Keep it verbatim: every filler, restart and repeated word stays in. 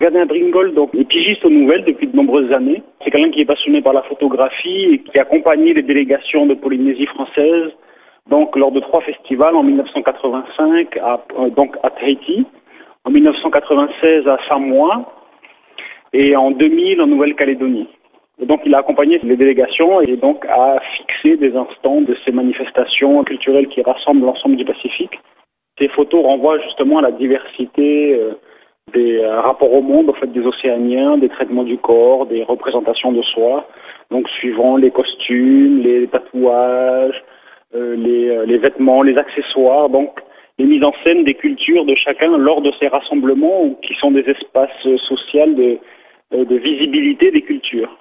Flavien Bringol donc, est pigiste aux nouvelles depuis de nombreuses années. C'est quelqu'un qui est passionné par la photographie et qui a accompagné les délégations de Polynésie française donc, lors de trois festivals en mille neuf cent quatre-vingt-cinq à, euh, donc, à Tahiti, en mille neuf cent quatre-vingt-seize à Samoa et en deux mille en Nouvelle-Calédonie. Et donc il a accompagné les délégations et donc a fixé des instants de ces manifestations culturelles qui rassemblent l'ensemble du Pacifique. Ces photos renvoient justement à la diversité euh, des euh, rapports au monde, en fait, des Océaniens, des traitements du corps, des représentations de soi, donc suivant les costumes, les tatouages, euh, les, euh, les vêtements, les accessoires, donc les mises en scène des cultures de chacun lors de ces rassemblements qui sont des espaces sociaux de, de visibilité des cultures.